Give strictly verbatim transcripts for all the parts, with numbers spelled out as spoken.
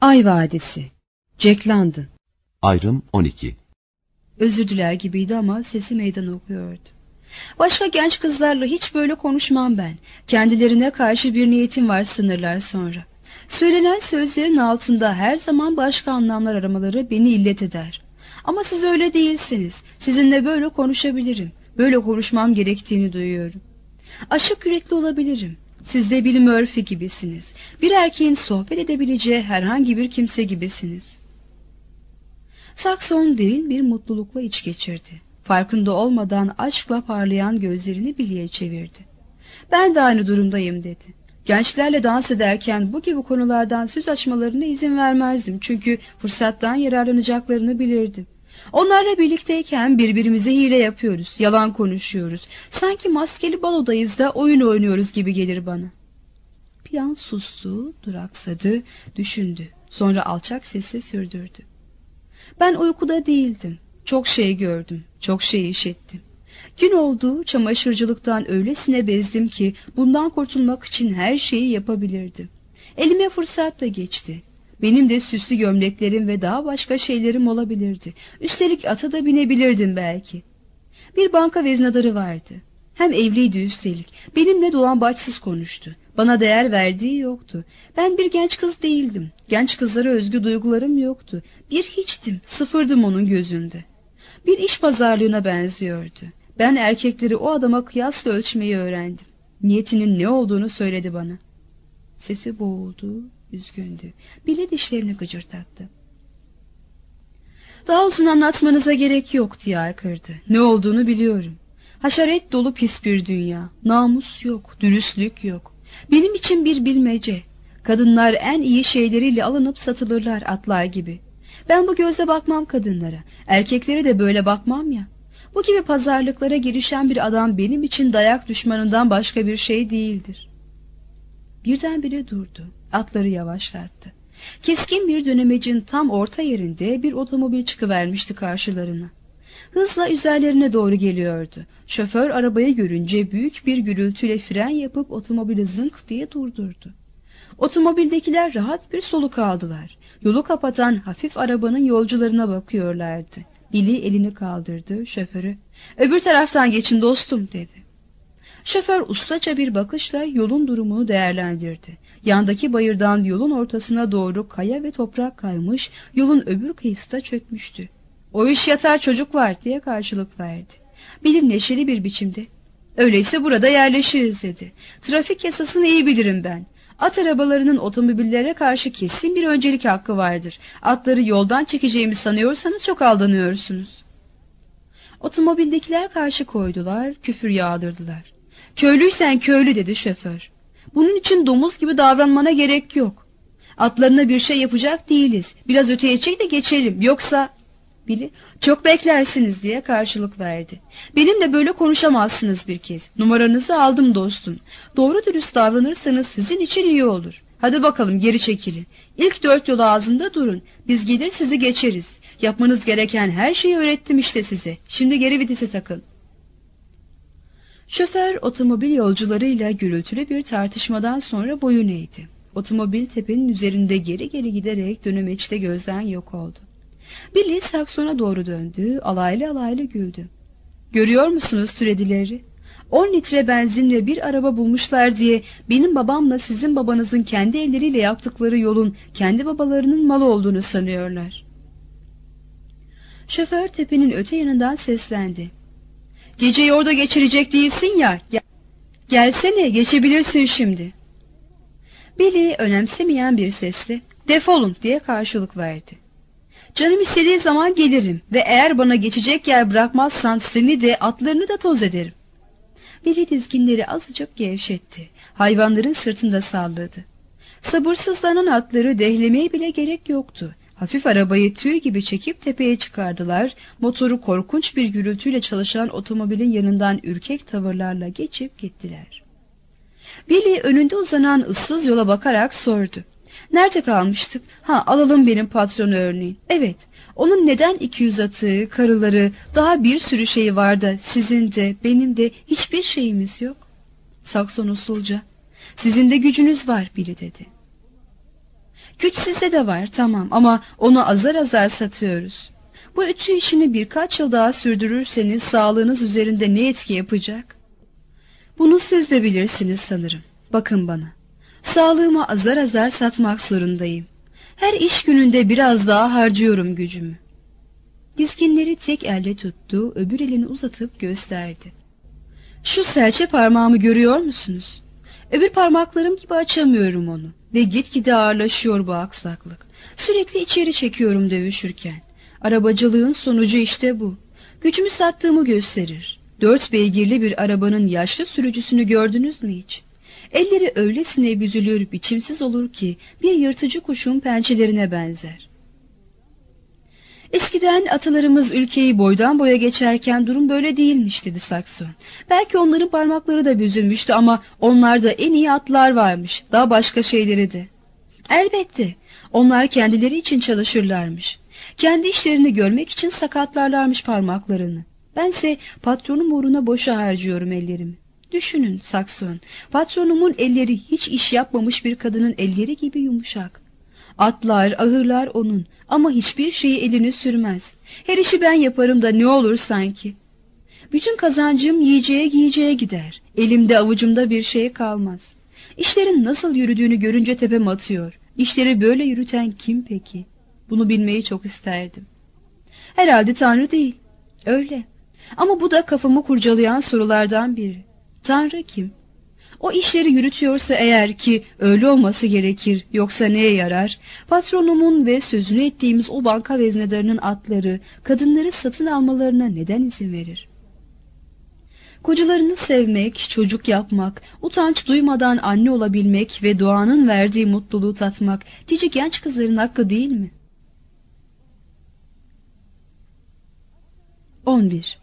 Ay Vadisi, Jack London. Ayrım on iki. Özür diler gibiydi ama sesi meydan okuyordu. Başka genç kızlarla hiç böyle konuşmam ben. Kendilerine karşı bir niyetim var sınırlar sonra. Söylenen sözlerin altında her zaman başka anlamlar aramaları beni illet eder. Ama siz öyle değilsiniz. Sizinle böyle konuşabilirim. Böyle konuşmam gerektiğini duyuyorum. Aşık yürekli olabilirim. Siz de Bill Murphy gibisiniz. Bir erkeğin sohbet edebileceği herhangi bir kimse gibisiniz. Saxon derin bir mutlulukla iç geçirdi. Farkında olmadan aşkla parlayan gözlerini Billy'e çevirdi. Ben de aynı durumdayım dedi. Gençlerle dans ederken bu gibi konulardan söz açmalarına izin vermezdim. Çünkü fırsattan yararlanacaklarını bilirdim. Onlarla birlikteyken birbirimize hile yapıyoruz, yalan konuşuyoruz. Sanki maskeli balodayız da oyun oynuyoruz gibi gelir bana. Bir an sustu, duraksadı, düşündü. Sonra alçak sesle sürdürdü. Ben uykuda değildim. Çok şey gördüm, çok şey işittim. Gün oldu, çamaşırcılıktan öylesine bezdim ki bundan kurtulmak için her şeyi yapabilirdim. Elime fırsat da geçti. Benim de süslü gömleklerim ve daha başka şeylerim olabilirdi. Üstelik ata da binebilirdim belki. Bir banka veznadarı vardı. Hem evliydi üstelik. Benimle dolambaçsız konuştu. Bana değer verdiği yoktu. Ben bir genç kız değildim. Genç kızlara özgü duygularım yoktu. Bir hiçtim, sıfırdım onun gözünde. Bir iş pazarlığına benziyordu. Ben erkekleri o adama kıyasla ölçmeyi öğrendim. Niyetinin ne olduğunu söyledi bana. Sesi boğuldu, üzgündü. Bile dişlerini gıcırdattı. Daha uzun anlatmanıza gerek yok diye haykırdı. Ne olduğunu biliyorum. Haşaret dolu pis bir dünya. Namus yok, dürüstlük yok. Benim için bir bilmece. Kadınlar en iyi şeyleriyle alınıp satılırlar atlar gibi. Ben bu gözle bakmam kadınlara. Erkeklere de böyle bakmam ya. Bu gibi pazarlıklara girişen bir adam benim için dayak düşmanından başka bir şey değildir. Birdenbire durdu. Atları yavaşlattı. Keskin bir dönemecin tam orta yerinde bir otomobil çıkıvermişti karşılarına. Hızla üzerlerine doğru geliyordu. Şoför arabayı görünce büyük bir gürültüyle fren yapıp otomobili zınk diye durdurdu. Otomobildekiler rahat bir soluk aldılar. Yolu kapatan hafif arabanın yolcularına bakıyorlardı. Billy elini kaldırdı, şoförü "Öbür taraftan geçin dostum" dedi. Şoför ustaca bir bakışla yolun durumunu değerlendirdi. Yandaki bayırdan yolun ortasına doğru kaya ve toprak kaymış, yolun öbür kıyısı da çökmüştü. "O iş yatar çocuklar" diye karşılık verdi. Billy neşeli bir biçimde "Öyleyse burada yerleşiriz" dedi. "Trafik yasasını iyi bilirim ben. At arabalarının otomobillere karşı kesin bir öncelik hakkı vardır. Atları yoldan çekeceğimi sanıyorsanız çok aldanıyorsunuz." Otomobildekiler karşı koydular, küfür yağdırdılar. "Köylüysen köylü" dedi şoför. "Bunun için domuz gibi davranmana gerek yok. Atlarına bir şey yapacak değiliz. Biraz öteye çek de geçelim. Yoksa..." Billy "Çok beklersiniz" diye karşılık verdi. "Benimle böyle konuşamazsınız bir kez. Numaranızı aldım dostum. Doğru dürüst davranırsanız sizin için iyi olur. Hadi bakalım geri çekilin. İlk dört yol ağzında durun. Biz gelir sizi geçeriz. Yapmanız gereken her şeyi öğrettim işte size. Şimdi geri vitese takın." Şoför otomobil yolcularıyla gürültülü bir tartışmadan sonra boyun eğdi. Otomobil tepenin üzerinde geri geri giderek dönemeçte gözden yok oldu. Billy Saxon'a doğru döndü, alaylı alaylı güldü. "Görüyor musunuz türedileri? On litre benzinle bir araba bulmuşlar diye benim babamla sizin babanızın kendi elleriyle yaptıkları yolun kendi babalarının malı olduğunu sanıyorlar." Şoför tepenin öte yanından seslendi. "Geceyi orada geçirecek değilsin ya. Gel Gelsene, geçebilirsin şimdi." Billy önemsemeyen bir sesle "Defolun" diye karşılık verdi. "Canım istediği zaman gelirim ve eğer bana geçecek yer bırakmazsan seni de atlarını da toz ederim." Billy dizginleri azıcık gevşetti. Hayvanların sırtında salladı. Sabırsızlanan atları dehlemeye bile gerek yoktu. Hafif arabayı tüy gibi çekip tepeye çıkardılar. Motoru korkunç bir gürültüyle çalışan otomobilin yanından ürkek tavırlarla geçip gittiler. Billy önünde uzanan ıssız yola bakarak sordu. "Nerede kalmıştık? Ha, alalım benim patronu örneğin. Evet, onun neden iki yüz atı, karıları, daha bir sürü şeyi var da sizin de benim de hiçbir şeyimiz yok?" Saxon usulca "Sizin de gücünüz var" Billy dedi. Güç sizde de var, tamam, ama onu azar azar satıyoruz. Bu ütü işini birkaç yıl daha sürdürürseniz sağlığınız üzerinde ne etki yapacak? Bunu siz de bilirsiniz sanırım. Bakın bana. Sağlığımı azar azar satmak zorundayım. Her iş gününde biraz daha harcıyorum gücümü. Dizginleri tek elle tuttu, öbür elini uzatıp gösterdi. Şu serçe parmağımı görüyor musunuz? Öbür parmaklarım gibi açamıyorum onu ve gitgide ağırlaşıyor bu aksaklık. Sürekli içeri çekiyorum dövüşürken. Arabacılığın sonucu işte bu. Gücümü sattığımı gösterir. Dört beygirli bir arabanın yaşlı sürücüsünü gördünüz mü hiç? Elleri öylesine büzülür, biçimsiz olur ki bir yırtıcı kuşun pençelerine benzer. Eskiden atalarımız ülkeyi boydan boya geçerken durum böyle değilmiş dedi Sakson. Belki onların parmakları da büzülmüştü ama onlarda en iyi atlar varmış, daha başka şeyleri de. Elbette, onlar kendileri için çalışırlarmış. Kendi işlerini görmek için sakatlarlarmış parmaklarını. Bense patronum uğruna boşa harcıyorum ellerimi. Düşünün Sakson, patronumun elleri hiç iş yapmamış bir kadının elleri gibi yumuşak. Atlar, ahırlar onun ama hiçbir şeyi eline sürmez. Her işi ben yaparım da ne olur sanki. Bütün kazancım yiyeceğe giyeceğe gider. Elimde avucumda bir şey kalmaz. İşlerin nasıl yürüdüğünü görünce tepem atıyor. İşleri böyle yürüten kim peki? Bunu bilmeyi çok isterdim. Herhalde Tanrı değil. Öyle. Ama bu da kafamı kurcalayan sorulardan biri. Tanrı kim? O işleri yürütüyorsa eğer, ki öyle olması gerekir, yoksa neye yarar? Patronumun ve sözünü ettiğimiz o banka veznedarının atları, kadınları satın almalarına neden izin verir? Kocalarını sevmek, çocuk yapmak, utanç duymadan anne olabilmek ve doğanın verdiği mutluluğu tatmak cici genç kızların hakkı değil mi? on bir.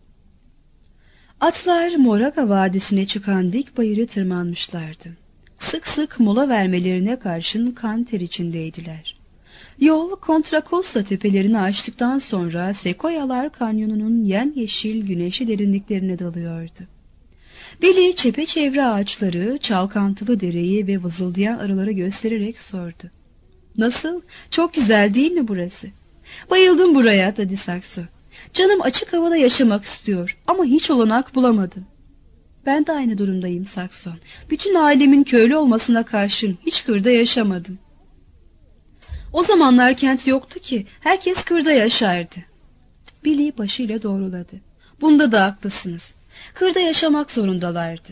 Atlar Moraga Vadisi'ne çıkan dik bayırı tırmanmışlardı. Sık sık mola vermelerine karşın kan ter içindeydiler. Yol Contra Costa tepelerini aştıktan sonra Sekoyalar Kanyonu'nun yemyeşil güneşli derinliklerine dalıyordu. Billy çepeçevre ağaçları, çalkantılı dereyi ve vızıldayan arıları göstererek sordu. Nasıl? Çok güzel değil mi burası? Bayıldım buraya dedi Sakso. Canım açık havada yaşamak istiyor ama hiç olanak bulamadım. Ben de aynı durumdayım Sakson. Bütün ailemin köylü olmasına karşın hiç kırda yaşamadım. O zamanlar kent yoktu ki, herkes kırda yaşardı. Billy başıyla doğruladı. Bunda da haklısınız. Kırda yaşamak zorundalardı.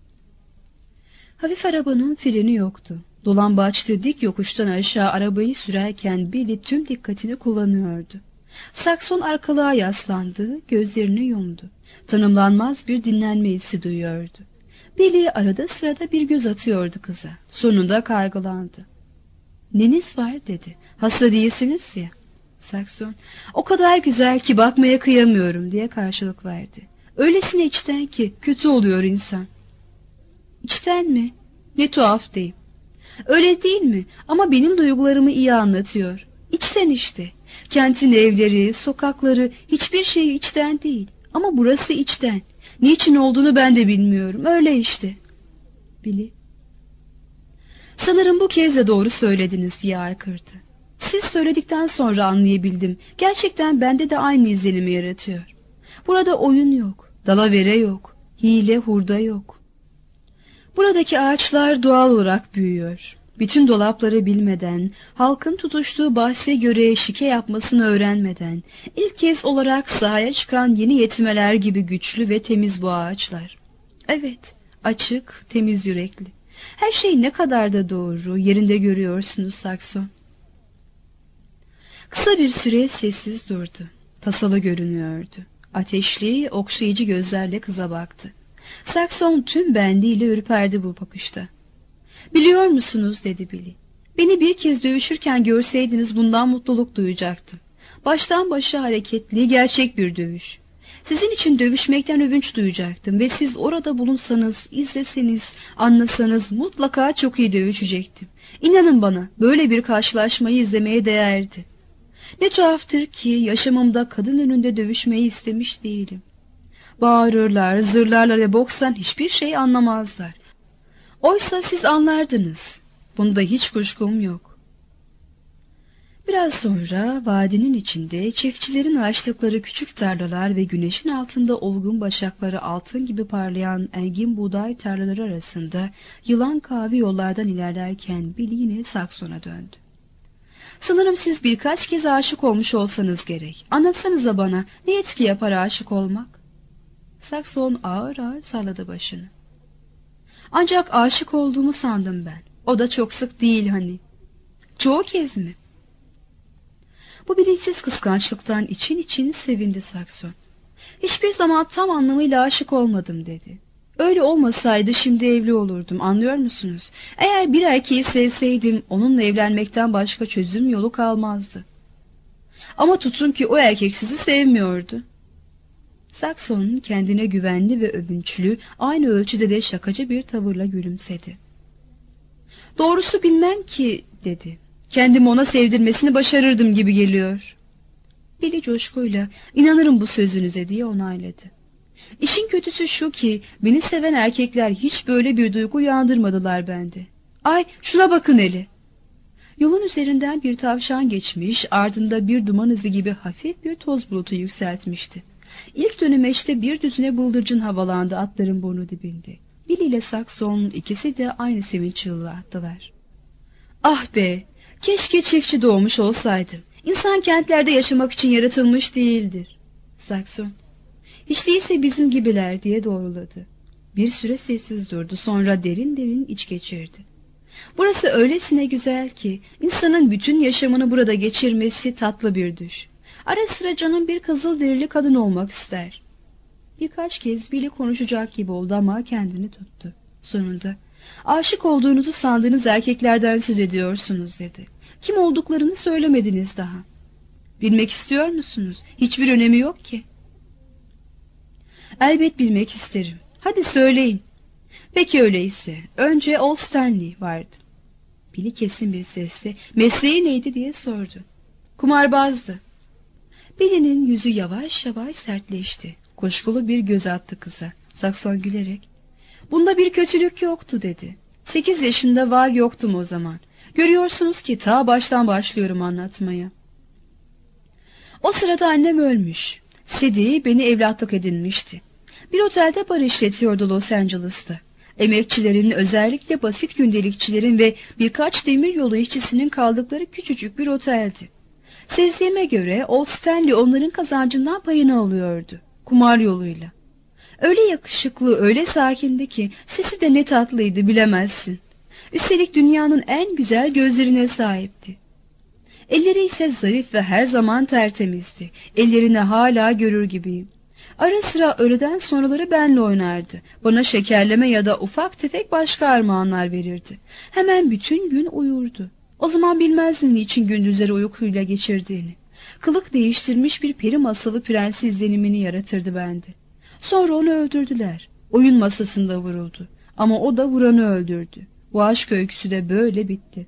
Hafif arabanın freni yoktu. Dolambaçlı dik yokuştan aşağı arabayı sürerken Billy tüm dikkatini kullanıyordu. Sakson arkalığa yaslandı, gözlerini yumdu. Tanımlanmaz bir dinlenme hissi duyuyordu. Billy arada sırada bir göz atıyordu kıza. Sonunda kaygılandı. "Neniz var?" dedi. "Hasta değilsiniz ya." Sakson, "O kadar güzel ki bakmaya kıyamıyorum." diye karşılık verdi. "Öylesine içten ki kötü oluyor insan." "İçten mi? Ne tuhaf değil." "Öyle değil mi? Ama benim duygularımı iyi anlatıyor. İçten işte. Kentin evleri, sokakları, hiçbir şey içten değil. Ama burası içten. Niçin olduğunu ben de bilmiyorum. Öyle işte." Billy, "Sanırım bu kez de doğru söylediniz." diye haykırdı. "Siz söyledikten sonra anlayabildim. Gerçekten bende de aynı izlenimi yaratıyor. Burada oyun yok, dalavere yok, hile hurda yok. Buradaki ağaçlar doğal olarak büyüyor. Bütün dolapları bilmeden, halkın tutuştuğu bahse göre şike yapmasını öğrenmeden, ilk kez olarak sahaya çıkan yeni yetmeler gibi güçlü ve temiz bu ağaçlar. Evet, açık, temiz yürekli. Her şey ne kadar da doğru, yerinde görüyorsunuz Sakson." Kısa bir süre sessiz durdu. Tasalı görünüyordu. Ateşli, okşayıcı gözlerle kıza baktı. Sakson tüm benliğiyle ürperdi bu bakışta. "Biliyor musunuz?" dedi Billy. "Beni bir kez dövüşürken görseydiniz bundan mutluluk duyacaktım. Baştan başa hareketli, gerçek bir dövüş. Sizin için dövüşmekten övünç duyacaktım ve siz orada bulunsanız, izleseniz, anlasanız mutlaka çok iyi dövüşecektim. İnanın bana, böyle bir karşılaşmayı izlemeye değerdi. Ne tuhaftır ki yaşamımda kadın önünde dövüşmeyi istemiş değilim. Bağırırlar, zırlarlar ve bokstan hiçbir şey anlamazlar. Oysa siz anlardınız. Bunda hiç kuşkum yok." Biraz sonra vadinin içinde çiftçilerin açtıkları küçük tarlalar ve güneşin altında olgun başakları altın gibi parlayan engin buğday tarlaları arasında yılan kahve yollardan ilerlerken Billy yine Sakson'a döndü. Sanırım siz birkaç kez aşık olmuş olsanız gerek. Anlatsanıza bana, ne etki yapar aşık olmak? Sakson ağır ağır salladı başını. Ancak aşık olduğumu sandım ben. O da çok sık değil hani. Çoğu kez mi? Bu bilinçsiz kıskançlıktan için için sevindi Sakson. Hiçbir zaman tam anlamıyla aşık olmadım dedi. Öyle olmasaydı şimdi evli olurdum, anlıyor musunuz? Eğer bir erkeği sevseydim onunla evlenmekten başka çözüm yolu kalmazdı. Ama tutun ki o erkek sizi sevmiyordu. Sakson kendine güvenli ve övünçlü, aynı ölçüde de şakacı bir tavırla gülümsedi. Doğrusu bilmem ki dedi. Kendimi ona sevdirmesini başarırdım gibi geliyor. Billy coşkuyla inanırım bu sözünüze diye onayladı. İşin kötüsü şu ki beni seven erkekler hiç böyle bir duygu uyandırmadılar bende. Ay şuna bakın hele. Yolun üzerinden bir tavşan geçmiş, ardında bir duman izi gibi hafif bir toz bulutu yükseltmişti. İlk dönemeçte bir düzine bıldırcın havalandı atların burnu dibinde. Billy ile Sakson ikisi de aynı sevinç çığlığı attılar. Ah be! Keşke çiftçi doğmuş olsaydım. İnsan kentlerde yaşamak için yaratılmış değildir. Sakson, hiç değilse bizim gibiler diye doğruladı. Bir süre sessiz durdu, sonra derin derin iç geçirdi. Burası öylesine güzel ki insanın bütün yaşamını burada geçirmesi tatlı bir düş. Ara sıra canım bir kızılderili kadın olmak ister. Birkaç kez Billy konuşacak gibi oldu ama kendini tuttu. Sonunda, aşık olduğunuzu sandığınız erkeklerden söz ediyorsunuz dedi. Kim olduklarını söylemediniz daha. Bilmek istiyor musunuz? Hiçbir önemi yok ki. Elbet bilmek isterim. Hadi söyleyin. Peki öyleyse. Önce Old Stanley vardı. Billy kesin bir sesle mesleği neydi diye sordu. Kumarbazdı. Billy'nin yüzü yavaş yavaş sertleşti. Kuşkulu bir göz attı kıza. Sakson gülerek, bunda bir kötülük yoktu dedi. Sekiz yaşında var yoktum o zaman. Görüyorsunuz ki ta baştan başlıyorum anlatmaya. O sırada annem ölmüş. Sadie beni evlatlık edinmişti. Bir otelde bar işletiyordu Los Angeles'ta. Emekçilerin, özellikle basit gündelikçilerin ve birkaç demiryolu işçisinin kaldıkları küçücük bir oteldi. Sezdiğime göre Old Stanley onların kazancından payını alıyordu. Kumar yoluyla. Öyle yakışıklı, öyle sakindi ki sesi de ne tatlıydı bilemezsin. Üstelik dünyanın en güzel gözlerine sahipti. Elleri ise zarif ve her zaman tertemizdi. Ellerini hala görür gibiyim. Ara sıra öğleden sonraları benle oynardı. Bana şekerleme ya da ufak tefek başka armağanlar verirdi. Hemen bütün gün uyurdu. O zaman bilmezdim niçin gündüzleri uykuyla geçirdiğini. Kılık değiştirmiş bir peri masalı prensi izlenimini yaratırdı bende. Sonra onu öldürdüler. Oyun masasında vuruldu. Ama o da vuranı öldürdü. Bu aşk öyküsü de böyle bitti.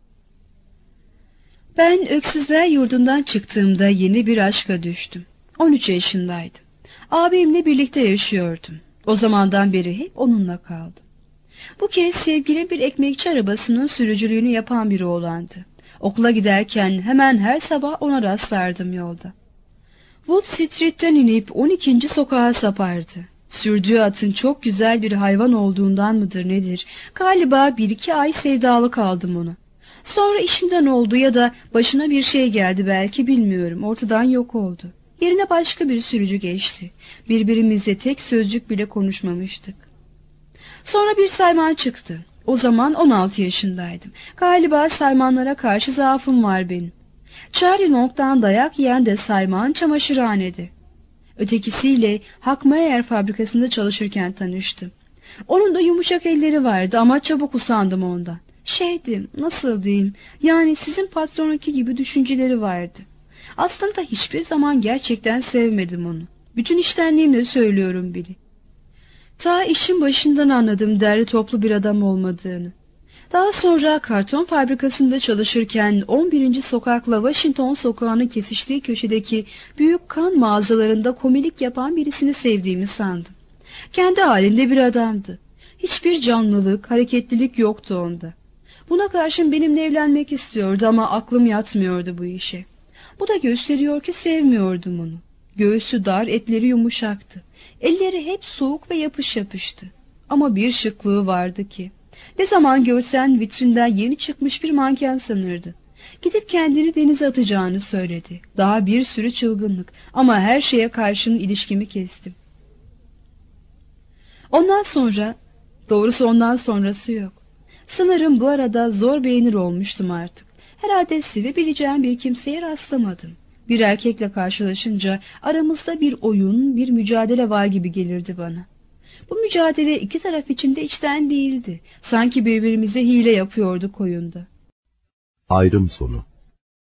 Ben öksüzler yurdundan çıktığımda yeni bir aşka düştüm. on üç yaşındaydım. Abimle birlikte yaşıyordum. O zamandan beri hep onunla kaldım. Bu kez sevgilim bir ekmekçi arabasının sürücülüğünü yapan biri oğlandı. Okula giderken hemen her sabah ona rastlardım yolda. Wood Street'ten inip on ikinci sokağa sapardı. Sürdüğü atın çok güzel bir hayvan olduğundan mıdır nedir? Galiba bir iki ay sevdalı kaldım ona. Sonra işinden oldu ya da başına bir şey geldi belki bilmiyorum. Ortadan yok oldu. Yerine başka bir sürücü geçti. Birbirimizle tek sözcük bile konuşmamıştık. Sonra bir sayman çıktı. O zaman on altı yaşındaydım. Galiba saymanlara karşı zaafım var benim. Charlie Long'dan dayak yiyen de sayman çamaşırhanede. Ötekisiyle Hackmeyer fabrikasında çalışırken tanıştım. Onun da yumuşak elleri vardı ama çabuk usandım ondan. Şeydi, nasıl diyeyim, yani sizin patronunki gibi düşünceleri vardı. Aslında hiçbir zaman gerçekten sevmedim onu. Bütün içtenliğimle söylüyorum Billy. Ta işin başından anladım derli toplu bir adam olmadığını. Daha sonra karton fabrikasında çalışırken on birinci sokakla Washington sokağının kesiştiği köşedeki büyük kan mağazalarında komilik yapan birisini sevdiğimi sandım. Kendi halinde bir adamdı. Hiçbir canlılık, hareketlilik yoktu onda. Buna karşın benimle evlenmek istiyordu ama aklım yatmıyordu bu işe. Bu da gösteriyor ki sevmiyordum onu. Göğsü dar, etleri yumuşaktı. Elleri hep soğuk ve yapış yapıştı. Ama bir şıklığı vardı ki, ne zaman görsen vitrinden yeni çıkmış bir manken sanırdı. Gidip kendini denize atacağını söyledi. Daha bir sürü çılgınlık ama her şeye karşın ilişkimi kestim. Ondan sonra, doğrusu ondan sonrası yok. Sanırım bu arada zor beğenir olmuştum artık. Herhalde sevebileceğim bir kimseye rastlamadım. Bir erkekle karşılaşınca aramızda bir oyun, bir mücadele var gibi gelirdi bana. Bu mücadele iki taraf için de içten değildi. Sanki birbirimize hile yapıyorduk oyunda. Ayrım sonu.